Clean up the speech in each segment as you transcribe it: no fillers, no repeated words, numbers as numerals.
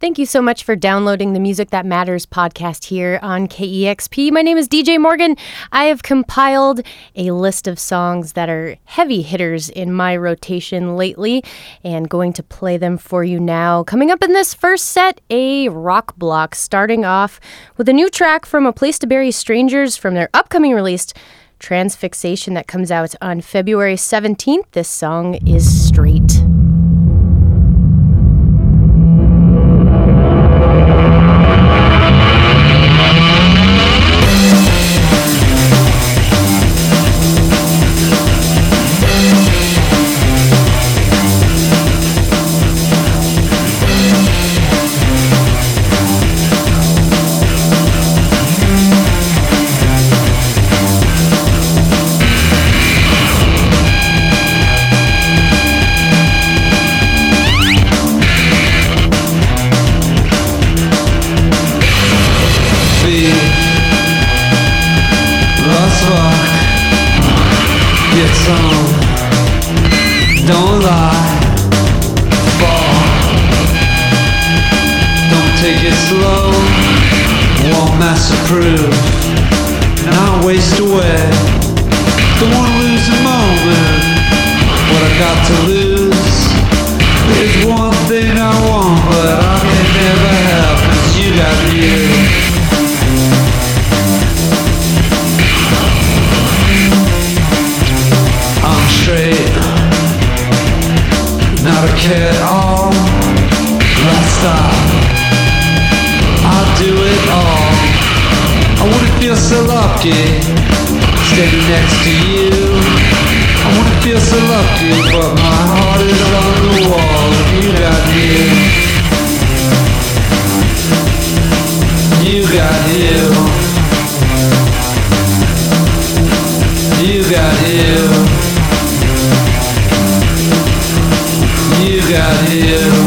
Thank you so much for downloading the Music That Matters podcast here on KEXP. My name is DJ Morgan. I have compiled a list of songs that are heavy hitters in my rotation lately and going to play them for you now. Coming up in this first set, a rock block, starting off with a new track from A Place to Bury Strangers from their upcoming release, Transfixation, that comes out on February 17th. This song is Straight. Don't lie, fall. Don't take it slow, won't mass approve. Not waste away, don't wanna lose a moment. What I got to lose is one thing I want, but I can never help, 'cause you got you. I'm straight, not a care at all. Let's stop, I'll do it all. I wouldn't feel so lucky standing next to you. I wouldn't feel so lucky, but my heart is on the wall. You got you. You got you. You got you. You got you.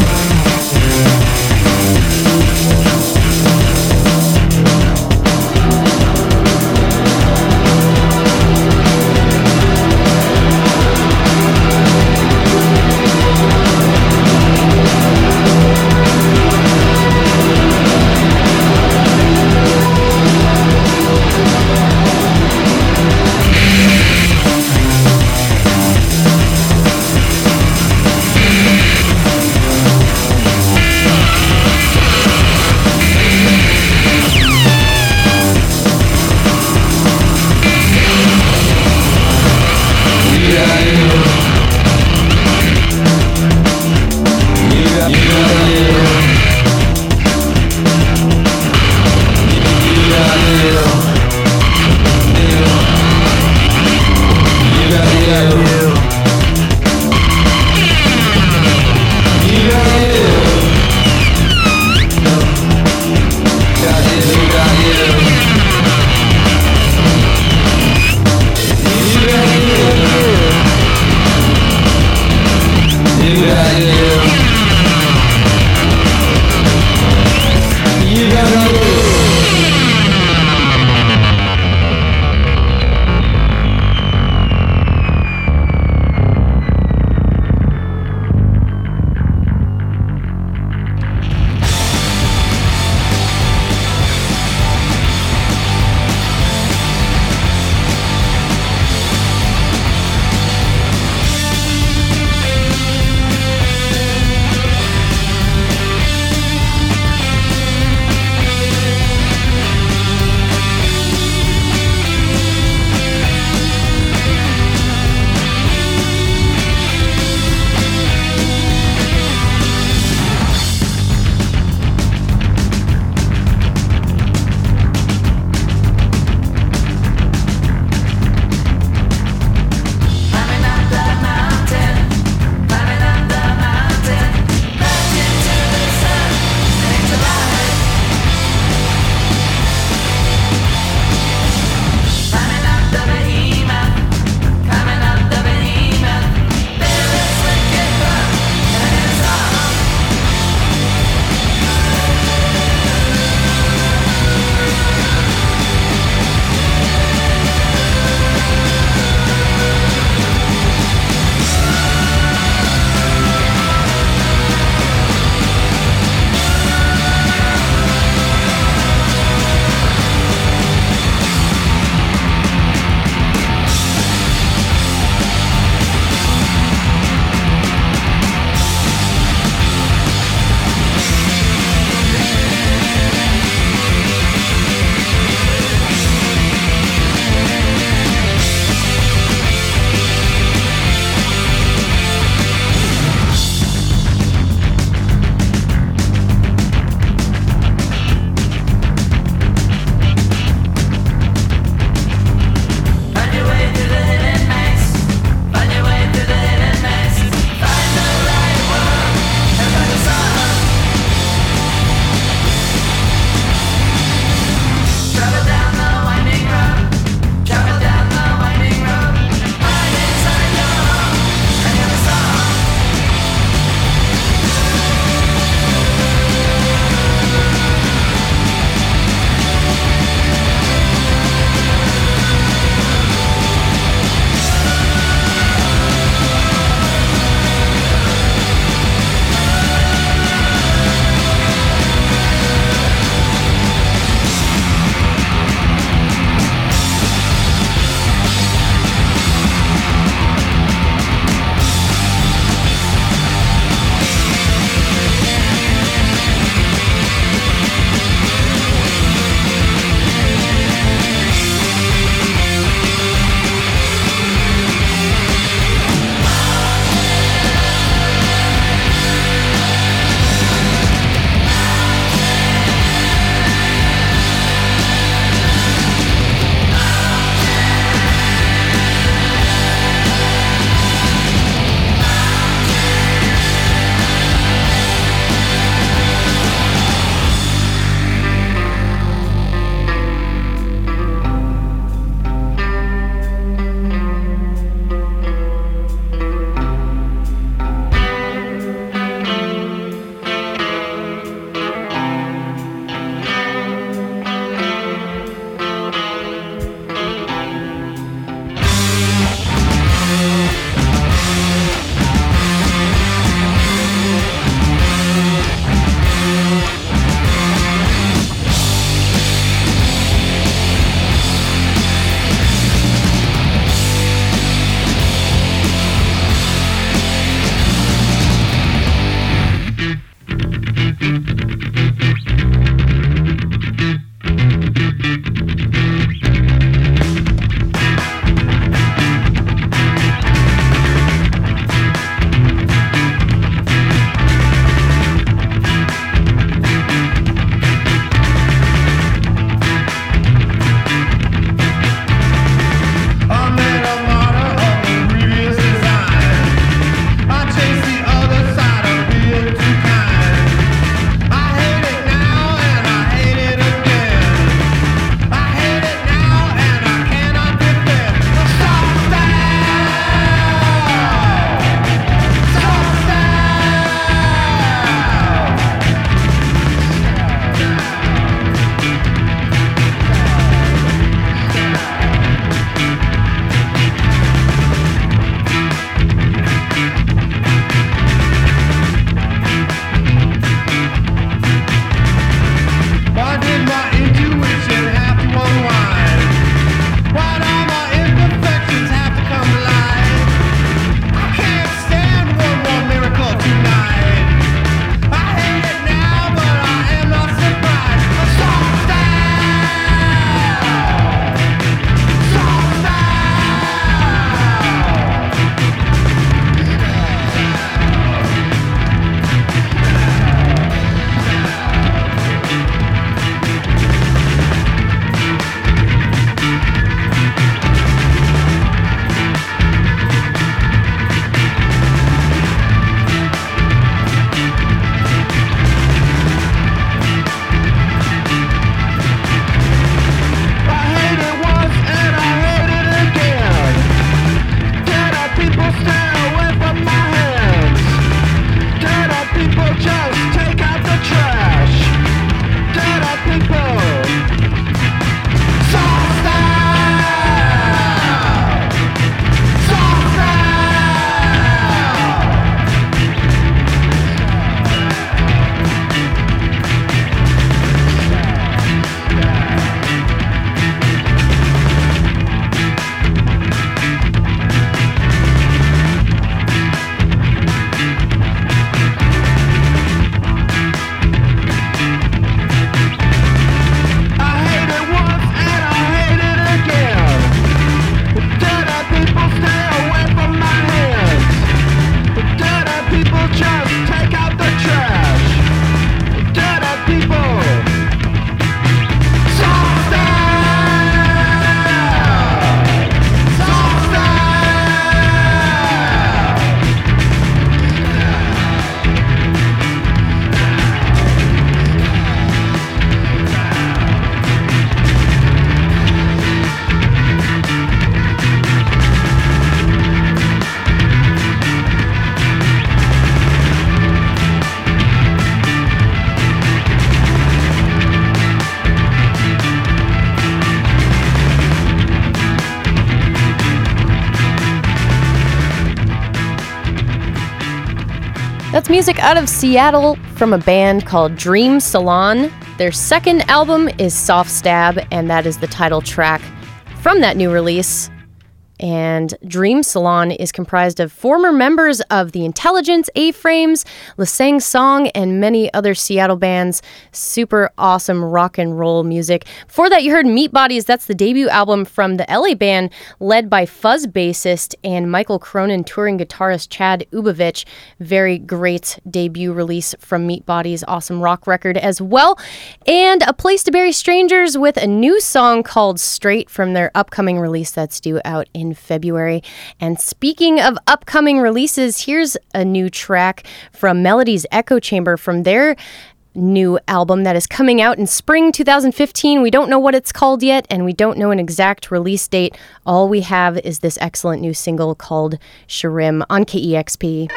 That's music out of Seattle from a band called Dream Salon. Their second album is Soft Stab, and that is the title track from that new release. And Dream Salon is comprised of former members of The Intelligence, A-Frames, Lasang Song, and many other Seattle bands. Super awesome rock and roll music. Before that, you heard Meat Bodies. That's the debut album from the LA band led by fuzz bassist and Michael Cronin touring guitarist Chad Ubovich. Very great debut release from Meat Bodies. Awesome rock record as well. And A Place to Bury Strangers with a new song called Straight from their upcoming release that's due out in February. And speaking of upcoming releases, here's a new track from Melody's Echo Chamber from their new album that is coming out in spring 2015. We don't know what it's called yet, and we don't know an exact release date. All we have is this excellent new single called Shirim on KEXP.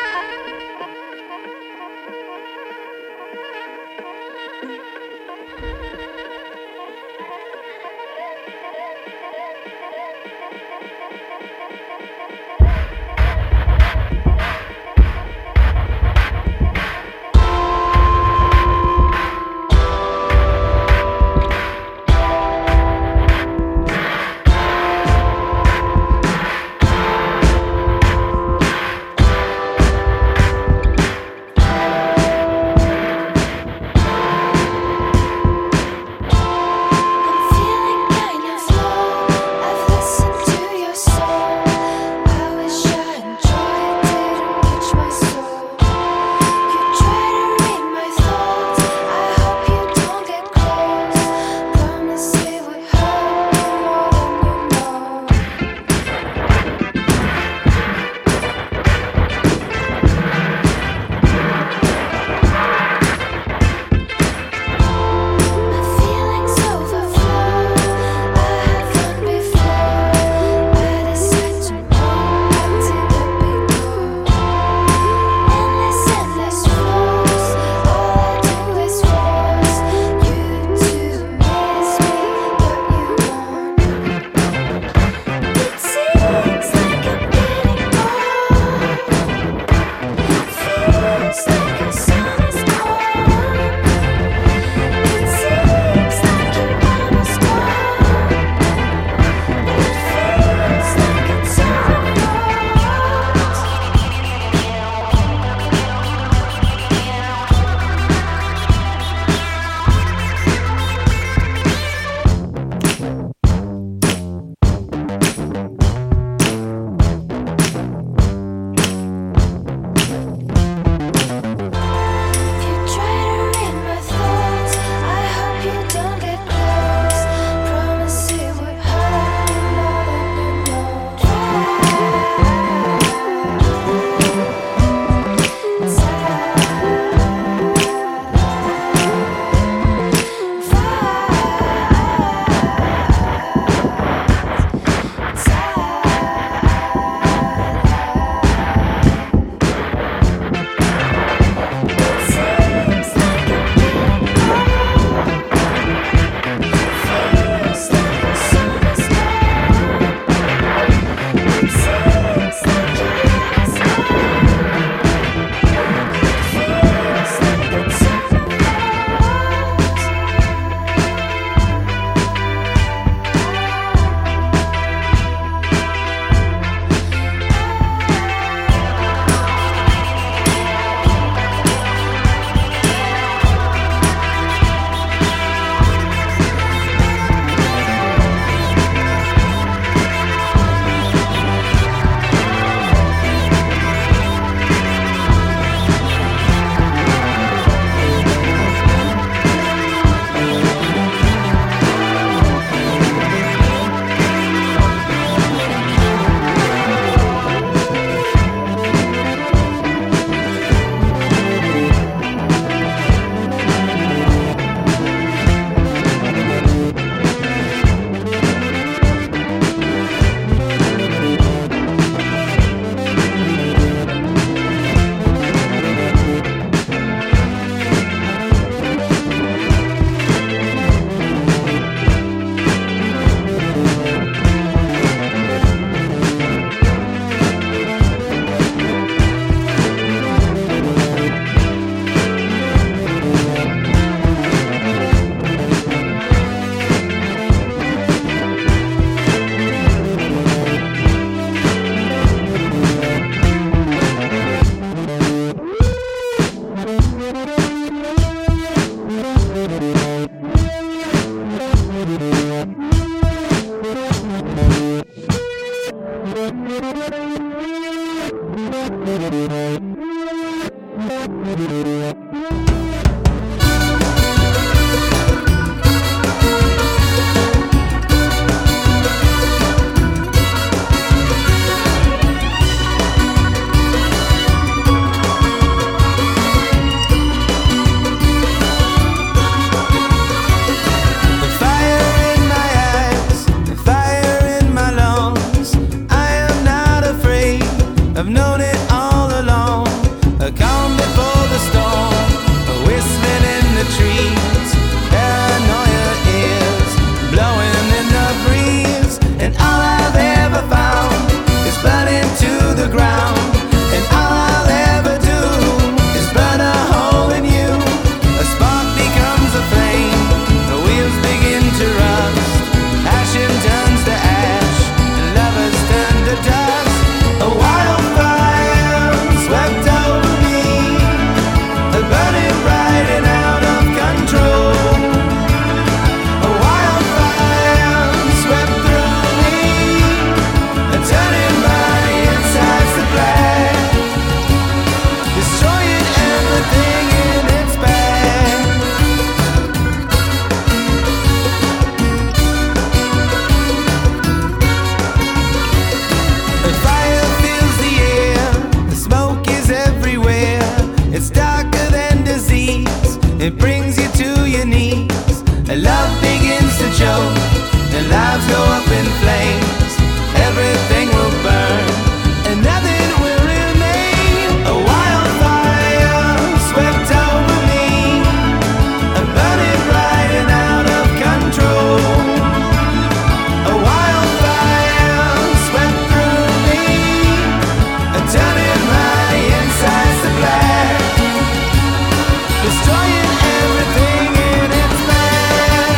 brings you to your knees. Love begins to choke, and lives go up in flames. Everything will burn, and nothing will remain. A wildfire swept over me, burning bright and out of control. A wildfire swept through me, turning my insides to black, destroying everything in its path.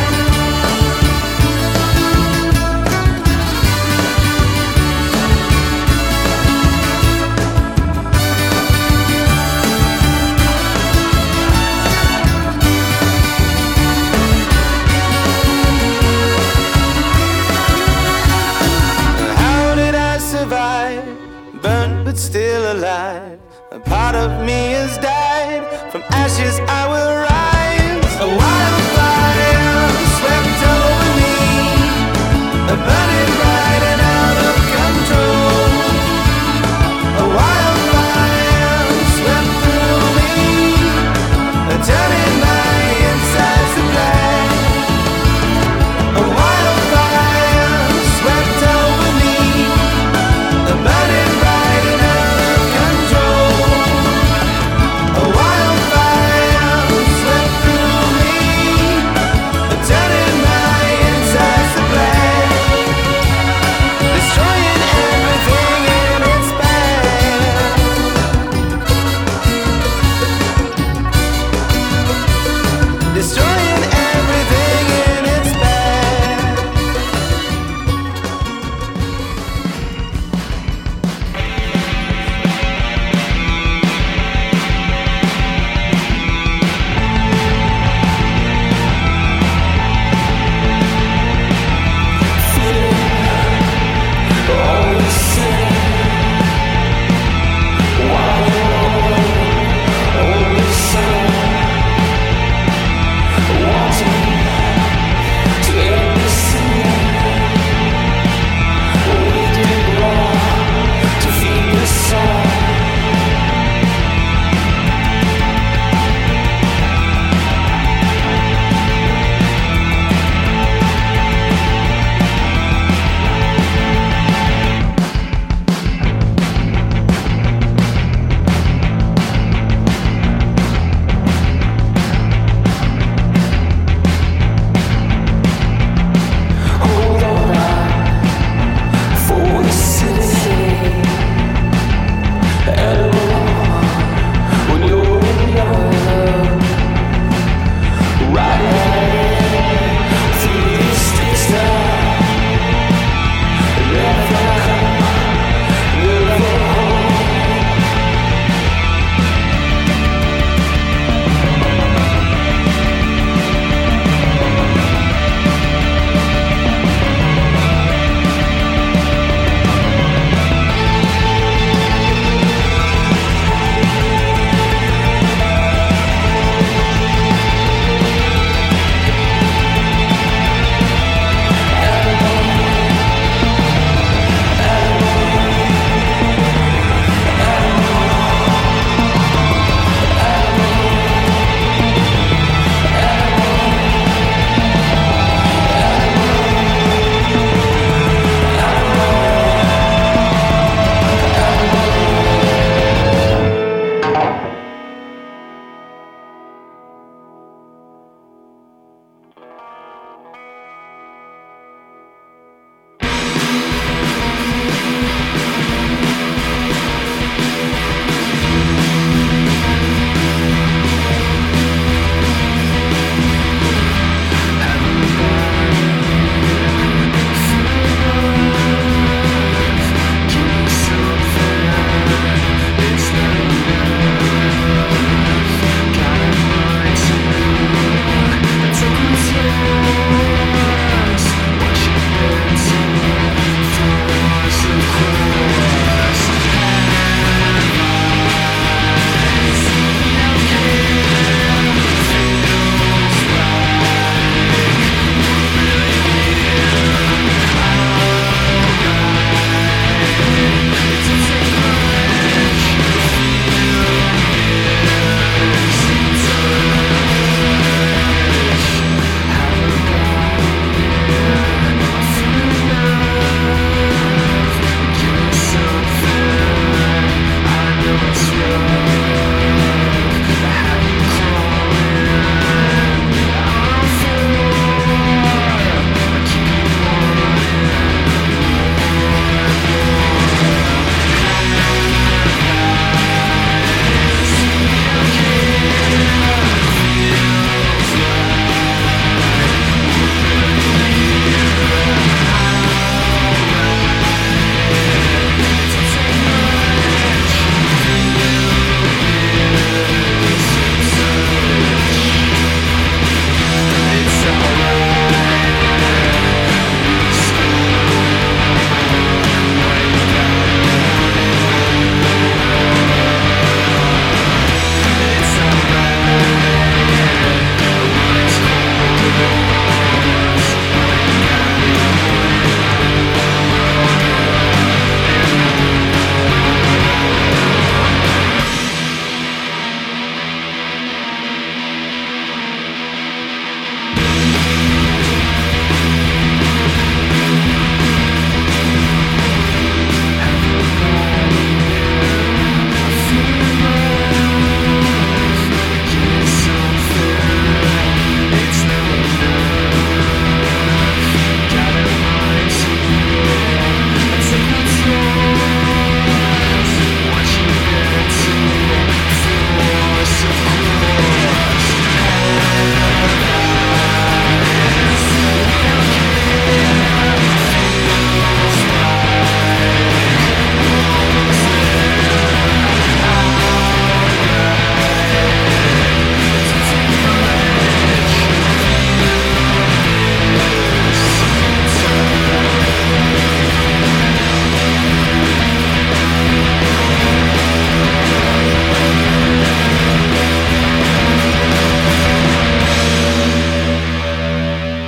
How did I survive? Burnt but still alive. A part of me has died. From ashes I will rise. A wildfire swept over me, burning bright and out of control. A wildfire swept through me, turning my insides to black. A wildfire swept over me, burning bright and out of control. A wildfire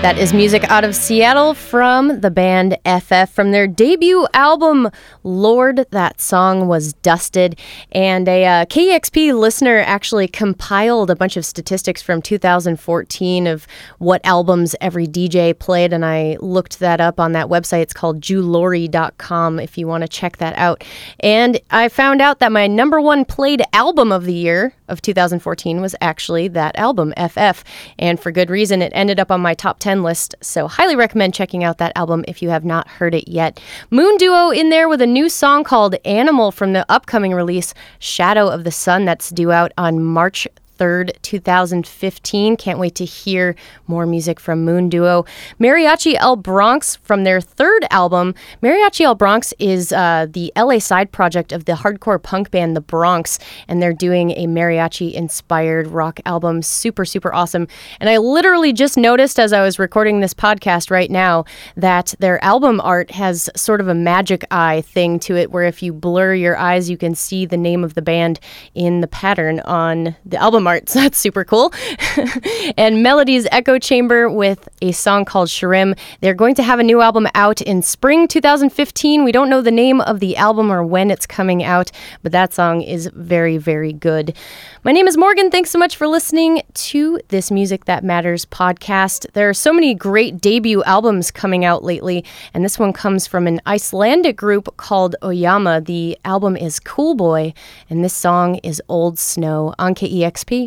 That is music out of Seattle from the band FF from their debut album, Lord. That song was Dusted. And a KEXP listener actually compiled a bunch of statistics from 2014 of what albums every DJ played. And I looked that up on that website. It's called Julori.com if you want to check that out. And I found out that my number one played album of the year of 2014 was actually that album, FF. And for good reason, it ended up on my top 10 list, so highly recommend checking out that album if you have not heard it yet. Moon Duo in there with a new song called Animal from the upcoming release, Shadow of the Sun, that's due out on March 3rd, 2015. Can't wait to hear more music from Moon Duo. Mariachi El Bronx from their third album. Mariachi El Bronx is the LA side project of the hardcore punk band The Bronx, and they're doing a mariachi-inspired rock album. Super, super awesome. And I literally just noticed as I was recording this podcast right now that their album art has sort of a magic eye thing to it, where if you blur your eyes, you can see the name of the band in the pattern on the album art, so that's super cool. And Melody's Echo Chamber with a song called Shrim. They're going to have a new album out in spring 2015. We don't know the name of the album or when it's coming out, but that song is very, very good. My name is Morgan. Thanks so much for listening to this Music That Matters podcast. There are so many great debut albums coming out lately, and this one comes from an Icelandic group called Oyama. The album is Cool Boy, and this song is Old Snow on KEXP.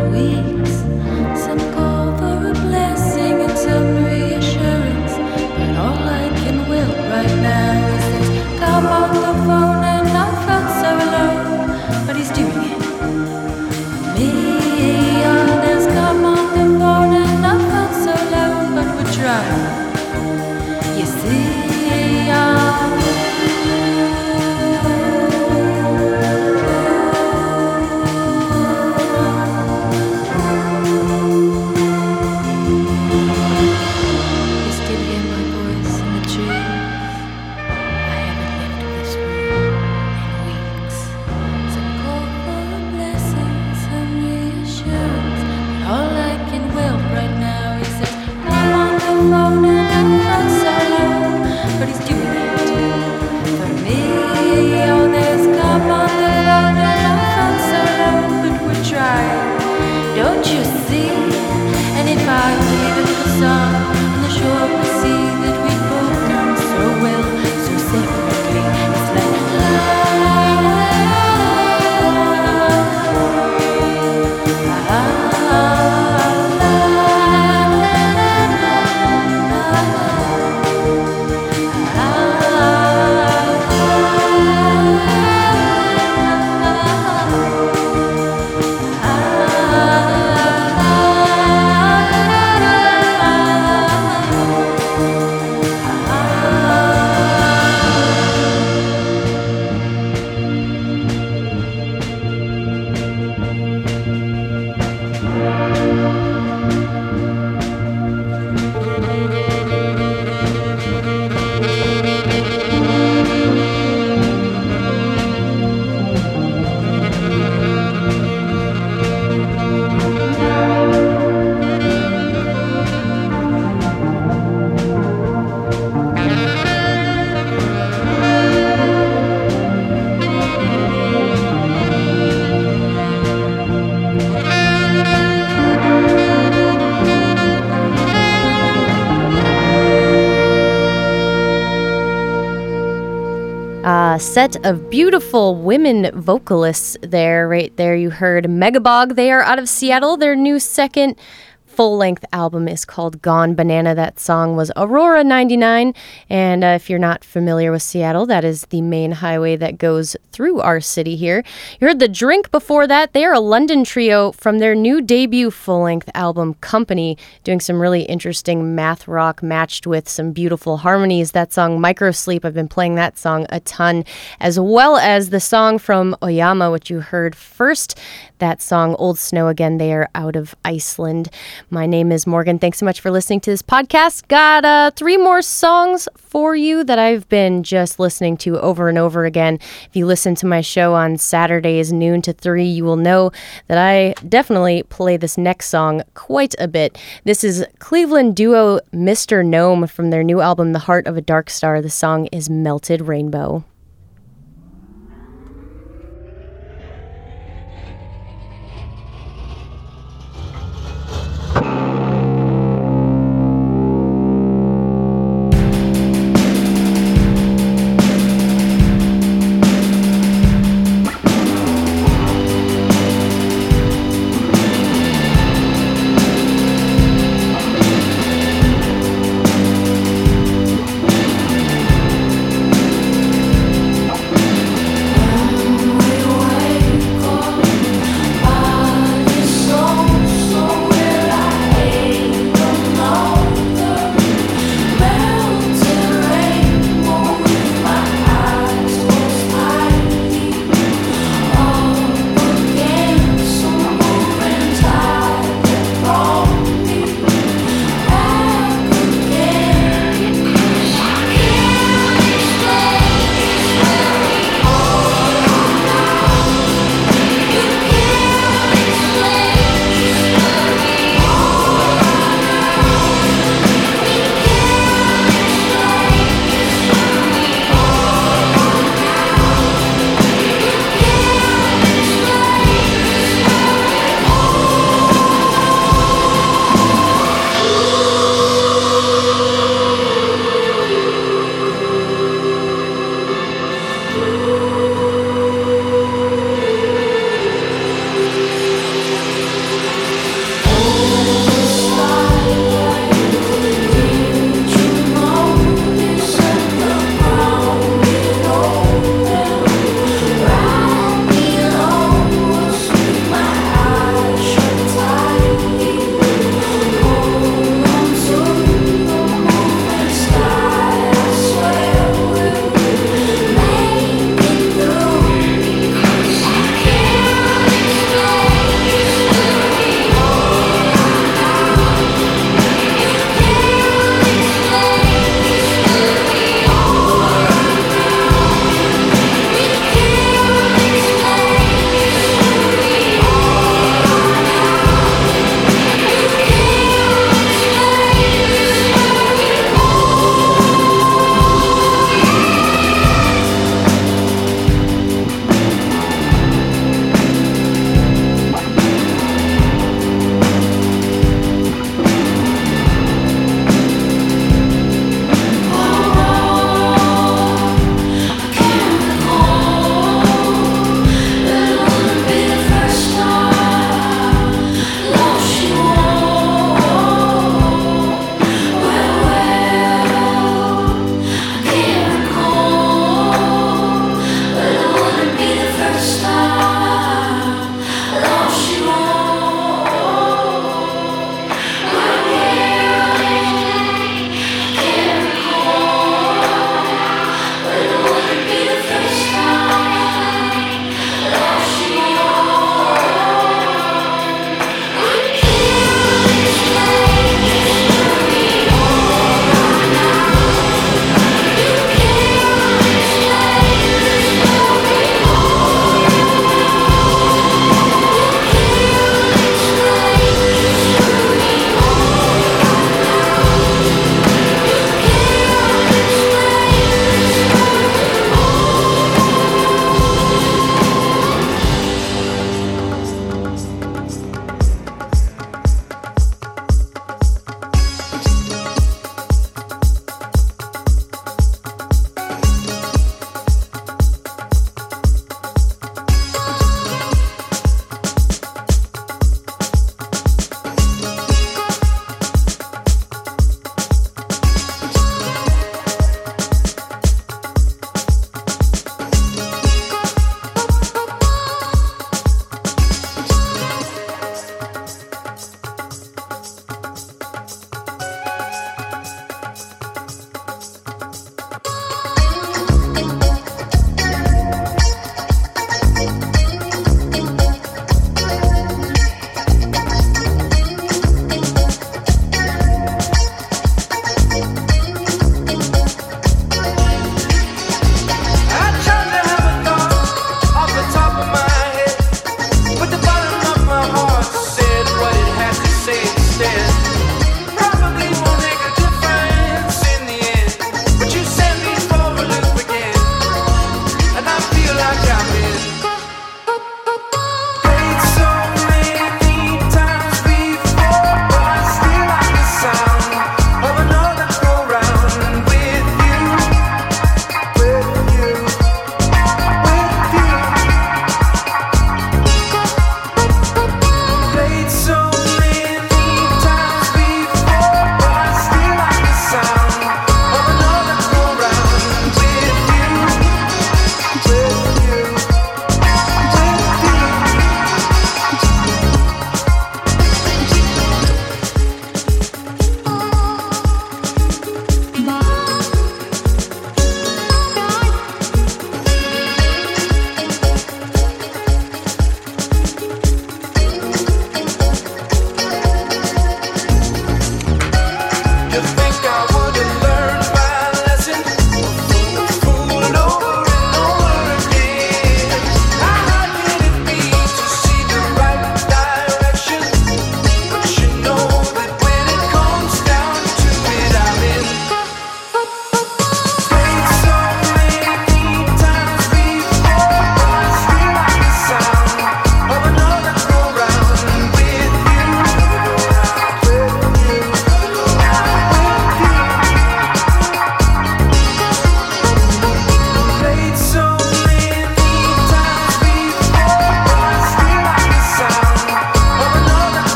Set of beautiful women vocalists there. Right there you heard Megabog. They are out of Seattle. Their new second full-length album is called Gone Banana. That song was Aurora 99, and if you're not familiar with Seattle, that is the main highway that goes through our city here. You heard The Drink before that. They are a London trio from their new debut full-length album, Company, doing some really interesting math rock matched with some beautiful harmonies. That song, Microsleep, I've been playing that song a ton, as well as the song from Oyama, which you heard first. That song, Old Snow Again. They are out of Iceland. My name is Morgan. Thanks so much for listening to this podcast. Got 3 more songs for you that I've been just listening to over and over again. If you listen to my show on Saturdays, noon to 3, you will know that I definitely play this next song quite a bit. This is Cleveland duo Mr. Gnome from their new album, The Heart of a Dark Star. The song is Melted Rainbow.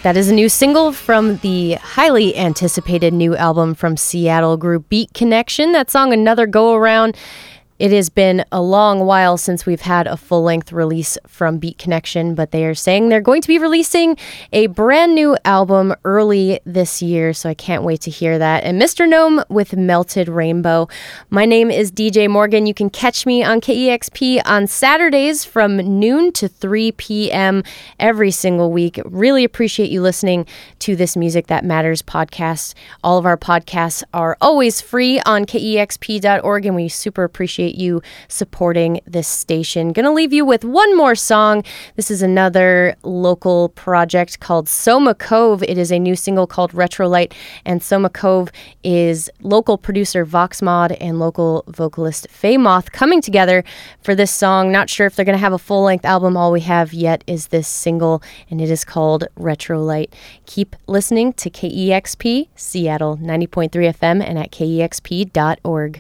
That is a new single from the highly anticipated new album from Seattle group Beat Connection. That song, Another Go Around. It has been a long while since we've had a full-length release from Beat Connection, but they are saying they're going to be releasing a brand new album early this year, so I can't wait to hear that. And Mr. Gnome with Melted Rainbow. My name is DJ Morgan. You can catch me on KEXP on Saturdays from noon to 3 p.m. every single week. Really appreciate you listening to this Music That Matters podcast. All of our podcasts are always free on KEXP.org, and we super appreciate you supporting this station. Gonna leave you with one more song. This is another local project called Soma Cove. It is a new single called Retrolight, and Soma Cove is local producer Voxmod and local vocalist Faye Moth coming together for this song. Not sure if they're gonna have a full-length album. All we have yet is this single, and it is called Retrolight. Keep listening to KEXP Seattle 90.3 FM and at KEXP.org.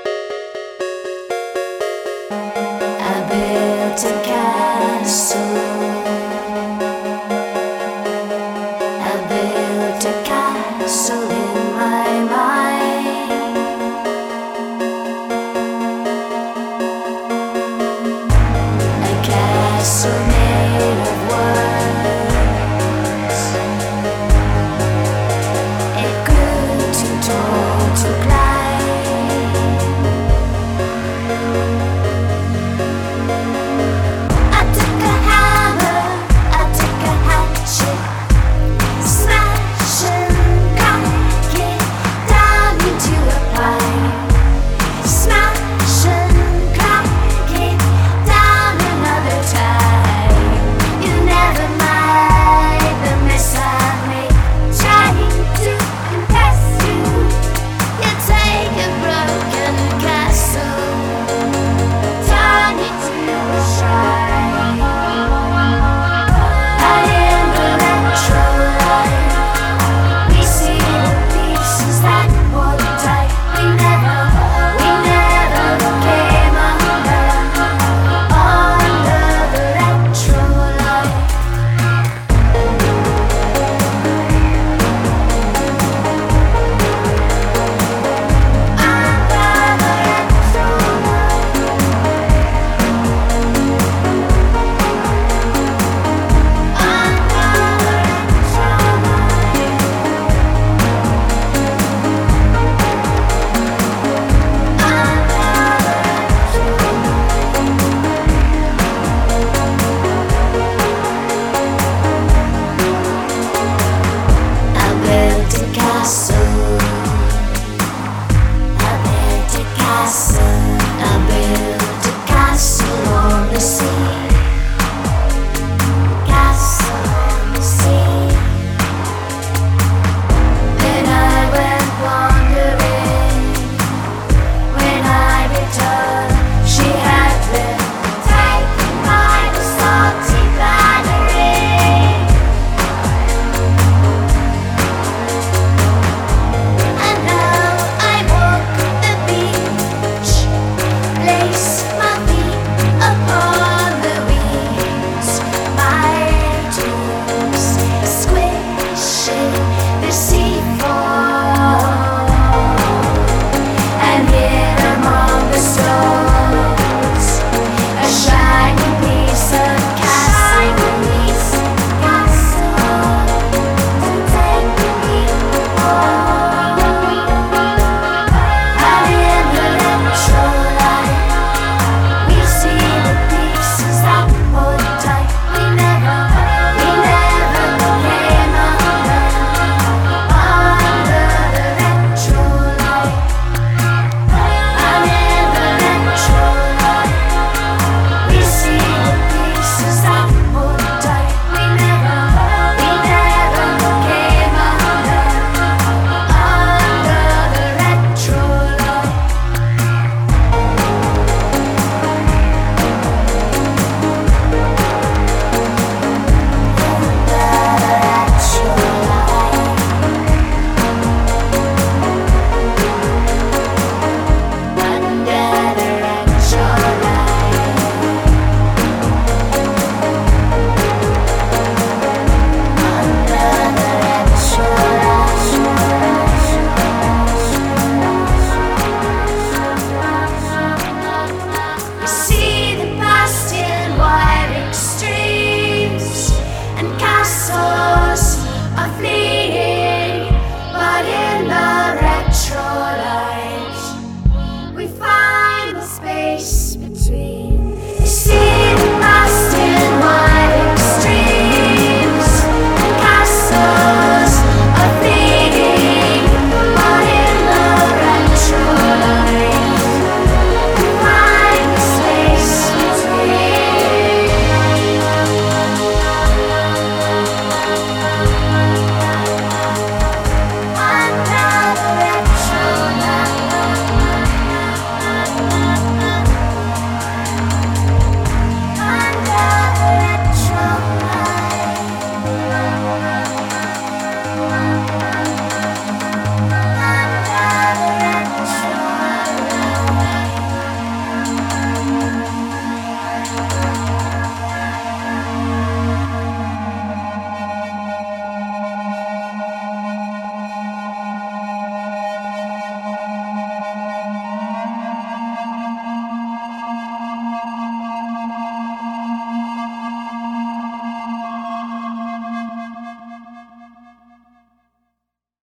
To castle